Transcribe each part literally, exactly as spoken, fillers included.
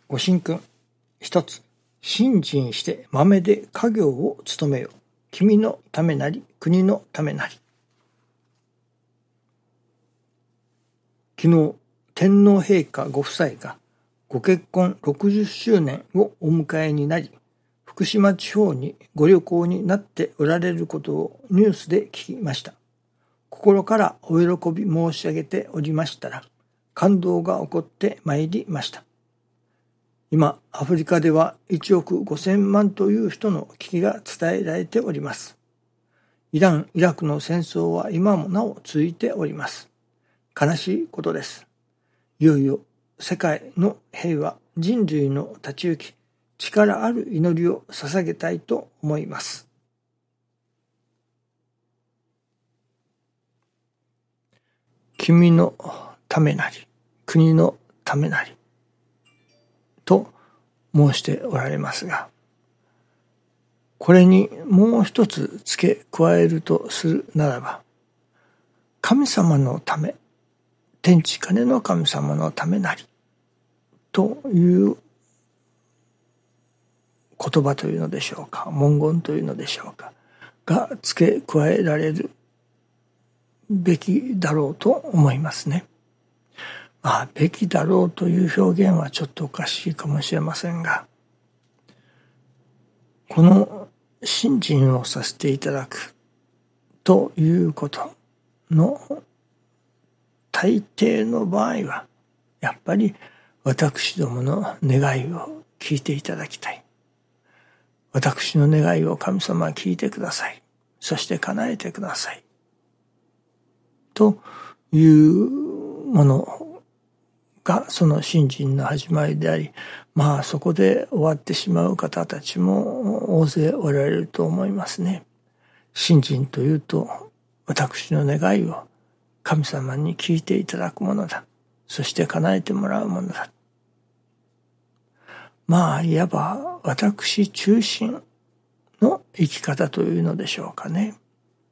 ご神君。一つ、信心して豆で家業を務めよ。君のためなり、国のためなり。昨日、天皇陛下ご夫妻がご結婚ろくじゅっしゅうねんをお迎えになり、福島地方にご旅行になっておられることをニュースで聞きました。心からお喜び申し上げておりましたら、感動が起こってまいりました。今、アフリカではいちおくごせんまんという人の危機が伝えられております。イラン・イラクの戦争は今もなお続いております。悲しいことです。いよいよ世界の平和、人類の立ち行き、力ある祈りを捧げたいと思います。君のためなり、国のためなりと申しておられますが、これにもう一つ付け加えるとするならば、神様のため、天地金の神様のためなりという言葉というのでしょうか、文言というのでしょうかが付け加えられるべきだろうと思いますね。まあ、べきだろうという表現はちょっとおかしいかもしれませんが、この信心をさせていただくということの大抵の場合は、やっぱり私どもの願いを聞いていただきたい。私の願いを神様は聞いてください。そして叶えてください。というものがその信心の始まりであり、まあそこで終わってしまう方たちも大勢おられると思いますね。信心というと、私の願いを神様に聞いていただくものだ。そして叶えてもらうものだ。まあいわば私中心の生き方というのでしょうかね。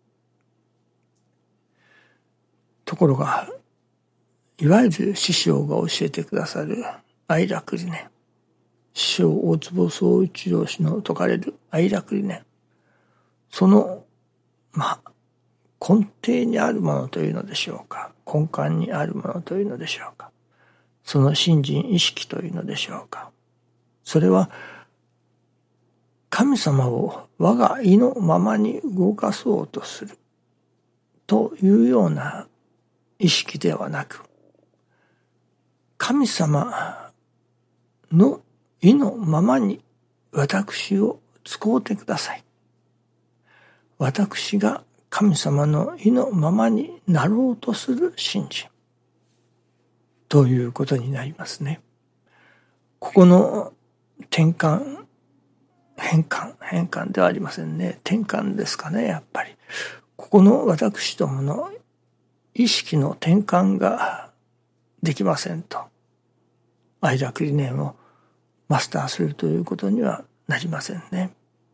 ところが、いわゆる師匠が教えてくださる愛楽理念、師匠大坪宗一郎氏の説かれる愛楽理念、そのまあ根底にあるものというのでしょうか、根幹にあるものというのでしょうか、その信心意識というのでしょうか、それは神様を我が意のままに動かそうとするというような意識ではなく、神様の意のままに私を使うてください。私が神様の意のままになろうとする信心ということになりますね。ここの転換、変換、変換ではありませんね。転換ですかね、やっぱり。ここの私どもの意識の転換ができませんと、愛楽理念をマスターするということにはなりませんね。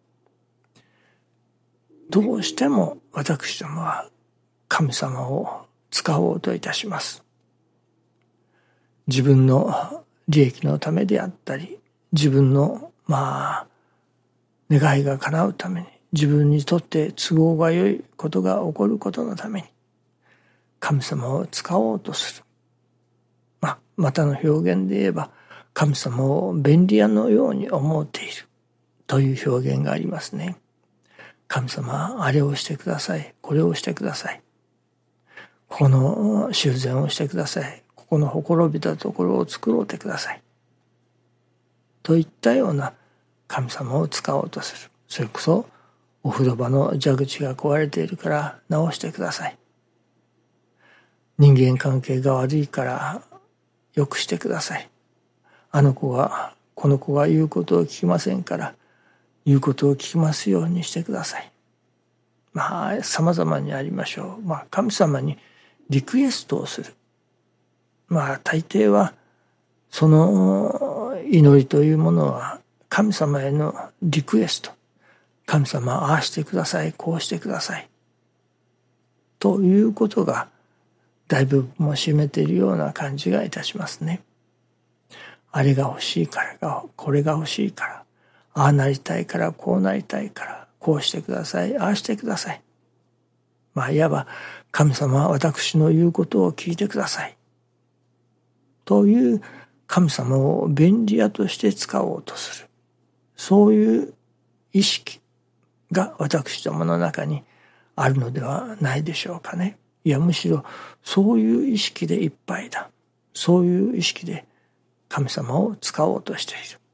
どうしても私どもは神様を使おうといたします。自分の利益のためであったり、自分のまあ願いが叶うために、自分にとって都合が良いことが起こることのために神様を使おうとする。まあ、またの表現で言えば、神様を便利屋のように思っているという表現がありますね。神様、あれをしてください。これをしてください。ここの修繕をしてください。ここのほころびたところを作ろうてください。といったような神様を使おうとする。それこそ、お風呂場の蛇口が壊れているから直してください。人間関係が悪いから良くしてください。あの子が、この子が言うことを聞きませんから言うことを聞きますようにしてください。まあ様々にありましょう。まあ神様にリクエストをする。まあ大抵はその祈りというものは神様へのリクエスト。神様ああしてください、こうしてくださいということが大部分も占めているような感じがいたしますね。 あれが欲しいからが、これが欲しいから、ああなりたいから、こうなりたいから、こうしてください、ああしてください。まあ、いわば、神様は私の言うことを聞いてください。という神様を便利屋として使おうとする。そういう意識が私どもの中にあるのではないでしょうかね。いや、むしろそういう意識でいっぱいだ。そういう意識で神様を使おうとしている。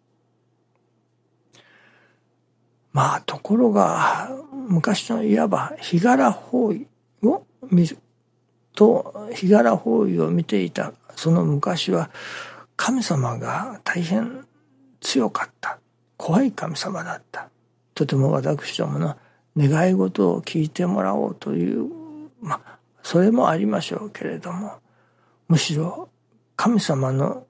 まあ、ところが、昔のいわば日柄法衣を見ると、日柄法衣を見ていたその昔は、神様が大変強かった。怖い神様だった。とても私どもの願い事を聞いてもらおうという、まあ、それもありましょうけれども、むしろ神様の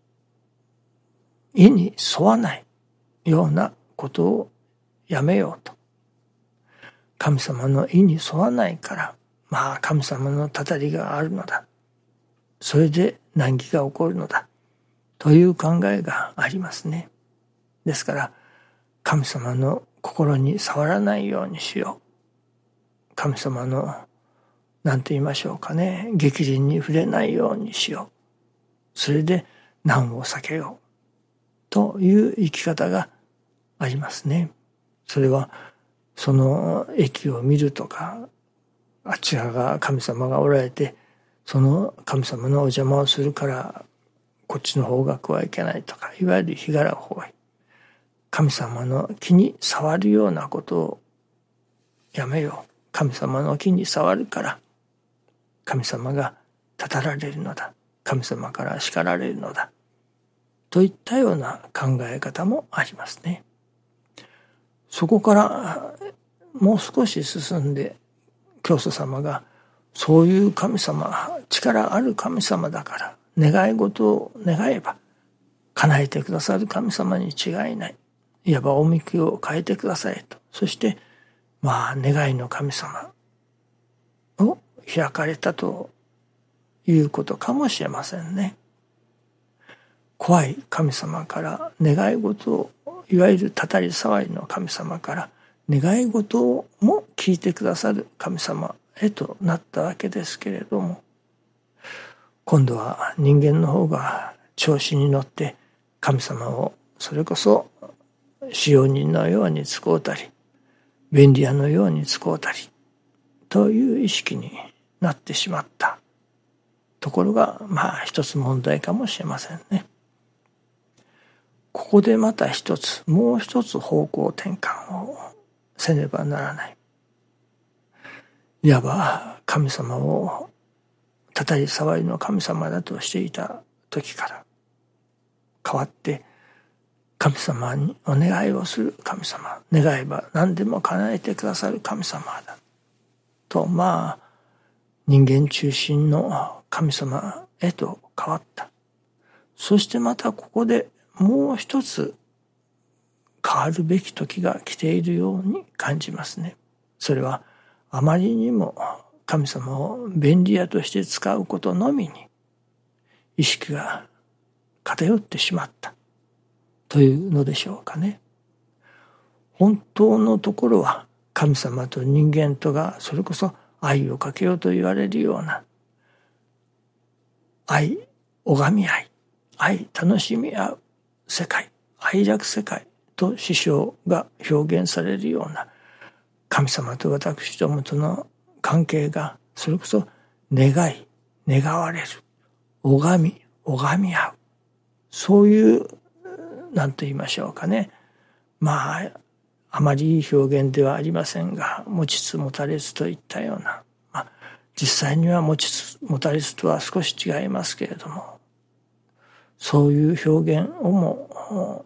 意に沿わないようなことをやめようと。神様の意に沿わないから、まあ神様のたたりがあるのだ。それで難儀が起こるのだ。という考えがありますね。ですから、神様の心に触らないようにしよう。神様の、なんて言いましょうかね、逆鱗に触れないようにしよう。それで難を避けよう。という生き方がありますね。それは、その駅を見るとか、あちらが神様がおられて、その神様のお邪魔をするから、こっちの方角はいけないとか、いわゆる日柄法衣。神様の気に触るようなことをやめよう。神様の気に触るから、神様がたたられるのだ。神様から叱られるのだ。といったような考え方もありますね。そこからもう少し進んで、教祖様がそういう神様、力ある神様だから、願い事を願えば叶えてくださる神様に違いない。いわばおみくを変えてくださいと。そして、まあ、願いの神様を開かれたということかもしれませんね。怖い神様から願い事を、いわゆるたたり障りの神様から願い事も聞いてくださる神様へとなったわけですけれども、今度は人間の方が調子に乗って神様をそれこそ使用人のように使うたり、便利屋のように使うたりという意識になってしまったところが、まあ一つ問題かもしれませんね。ここでまた一つ、もう一つ方向転換をせねばならない。いわば神様をたたり障りの神様だとしていた時から変わって、神様にお願いをする神様、願えば何でも叶えてくださる神様だと、まあ人間中心の神様へと変わった。そしてまたここでもう一つ変わるべき時が来ているように感じますね。それはあまりにも神様を便利屋として使うことのみに意識が偏ってしまったというのでしょうかね。本当のところは神様と人間とがそれこそ愛をかけようと言われるような愛、拝み合い、愛、楽しみ合う世界、愛楽世界と師匠が表現されるような神様と私どもとの関係がそれこそ願い、願われる、拝み、拝み合う、そういう何と言いましょうかね。まああまりいい表現ではありませんが、持ちつ持たれつといったような、まあ、実際には持ちつ持たれつとは少し違いますけれども、そういう表現をも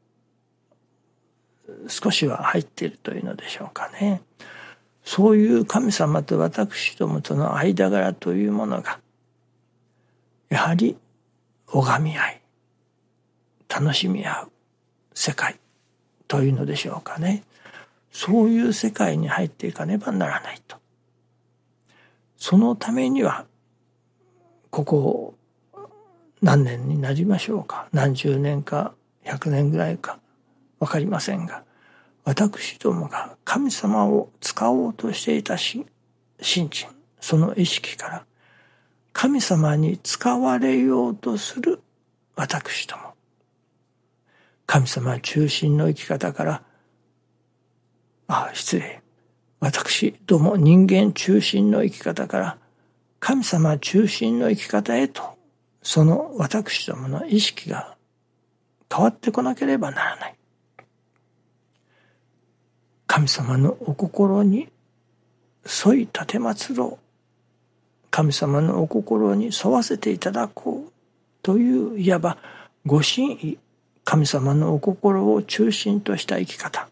少しは入っているというのでしょうかね。そういう神様と私どもとの間柄というものが、やはり拝み合い、楽しみ合う世界というのでしょうかね。そういう世界に入っていかねばならないと。そのためには、ここ何年になりましょうか、何十年かひゃくねんぐらいかわかりませんが、私どもが神様を使おうとしていた心身、その意識から神様に使われようとする私ども、神様中心の生き方から、ああ失礼、私ども人間中心の生き方から神様中心の生き方へと、その私どもの意識が変わってこなければならない。神様のお心に沿い立てまつろう、神様のお心に沿わせていただこうという、いわばご神意、神様のお心を中心とした生き方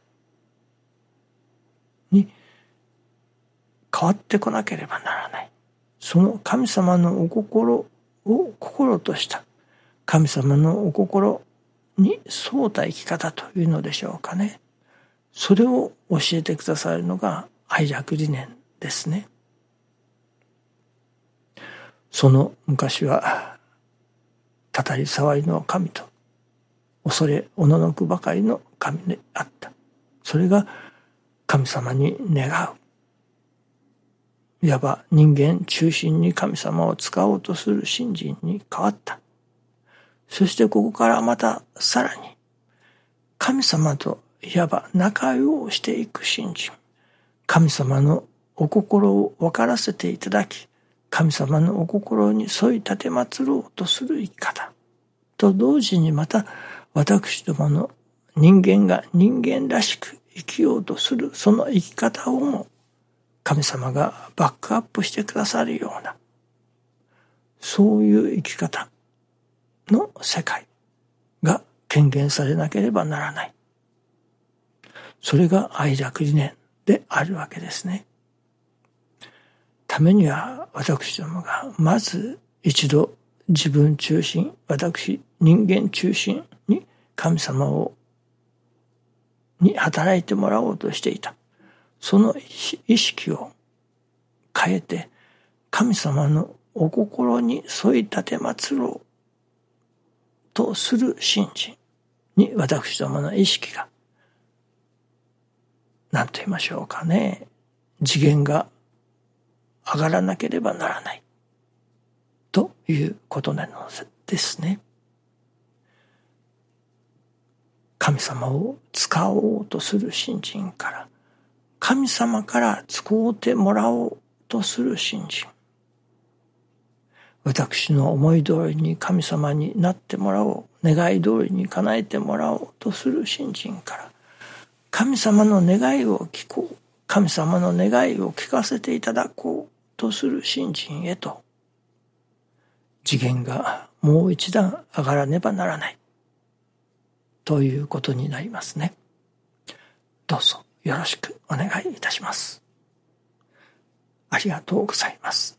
に変わってこなければならない。その神様のお心を心とした、神様のお心に沿った生き方というのでしょうかね。それを教えてくださるのが愛楽理念ですね。その昔はたたり騒ぎの神と恐れおののくばかりの神であった。それが神様に願う、いわば人間中心に神様を使おうとする信心に変わった。そしてここからまたさらに神様といわば仲良うしていく信心、神様のお心を分からせていただき、神様のお心に沿い立てまつろうとする生き方と同時に、また私どもの人間が人間らしく生きようとするその生き方をも神様がバックアップしてくださるような、そういう生き方の世界が顕現されなければならない。それが愛楽理念であるわけですね。ためには私どもがまず一度自分中心、私人間中心に神様をに働いてもらおうとしていた、その意識を変えて神様のお心に沿い立てまつろうとする信心に私どもの意識が何と言いましょうかね、次元が上がらなければならないということなのですね。神様を使おうとする信心から神様から使うてもらおうとする信心、私の思い通りに神様になってもらおう、願い通りに叶えてもらおうとする信心から神様の願いを聞こう、神様の願いを聞かせていただこうとする信心へと、次元がもう一段上がらねばならないということになりますね。どうぞよろしくお願いいたします。ありがとうございます。